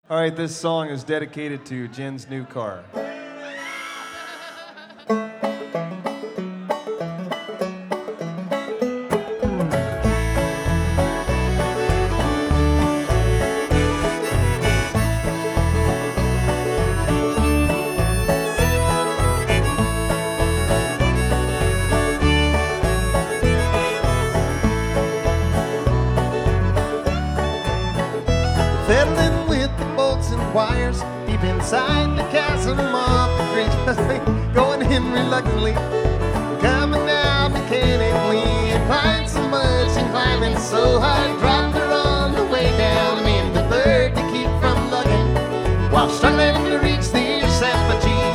All right, this song is dedicated to Jen's new car. Fiddling with the bolts and wires deep inside the chasm of the creek. Going in reluctantly, coming out mechanically. Inclined so much and climbing so hard, dropped her on the way down. I mean the bird to keep from lugging while struggling to reach the Yosemite.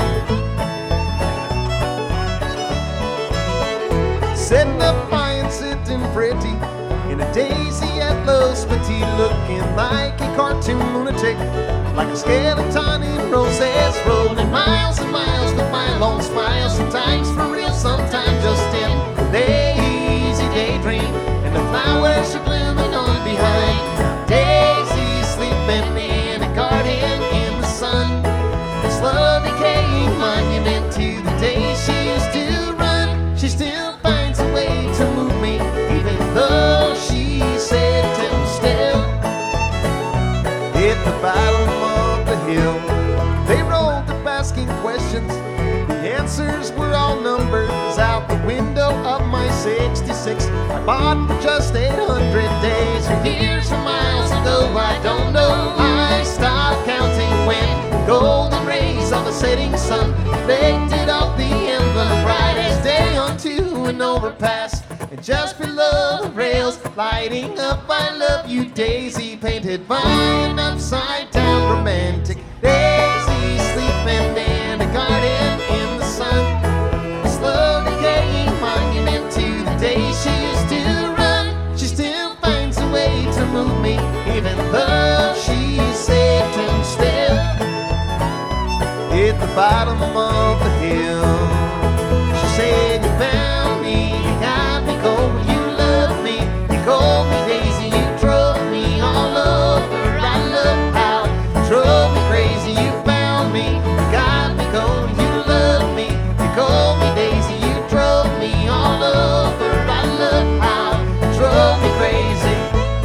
Sitting up high and sitting pretty in a daisy at Los Petite, looking like a cartoon lunatic, like a skeleton in roses, rolling miles and miles with my long smile. Sometimes for real, sometimes just in a lazy daydream, and the flowers are blooming on behind. Daisy sleeping in a garden in the sun, a slow decaying monument to the day she used to run. She still finds a way to move me, even though she said to still. Hit the bottom of the hill, they rolled up asking questions. The answers were all numbers out the window of my 66. I bought for just 800 days, or years or miles ago, I don't know. I stopped counting when golden rays of the setting sun reflected off the emblem, brightest day onto an overpass. And just below the rails, lighting up I love you Daisy, painted by an upside down romantic. Daisy sleeping in a garden in the sun, a slow decaying monument to the day she used to run. She still finds a way to move me, even though she's safe and still. Hit the bottom of the hill, she said, you found me, you got me cold, you love me, you called me Daisy, you drove me all over. I love how you drove me crazy, you found me, you got me cold, you love me, you called me Daisy, you drove me all over. I love how you drove me crazy.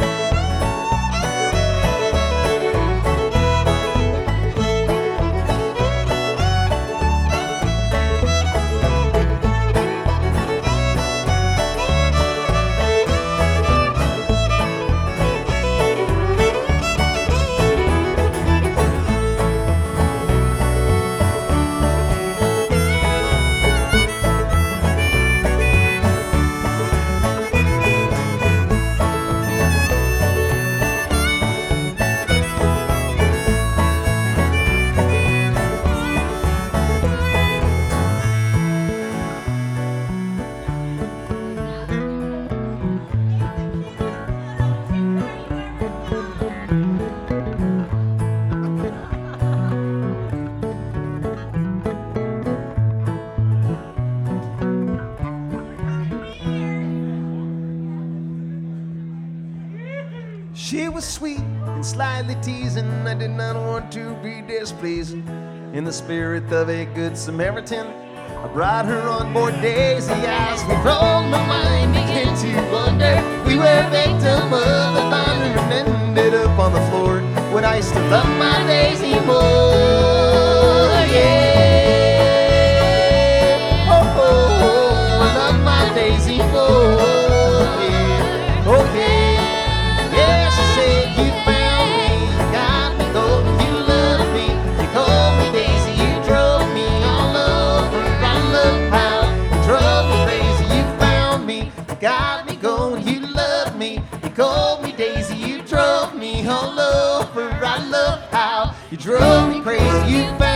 She was sweet and slightly teasing. I did not want to be displeasing. In the spirit of a good Samaritan, I brought her on board Daisy. As we rolled, my mind began to wonder. We were victim of the thunder and ended up on the floor. Would I still love my Daisy more? Yeah. Oh, oh, oh, I love my Daisy more. Yeah. Oh, yeah. Got me going, you love me. You called me Daisy, you drove me all over. I love how you drove me crazy. You found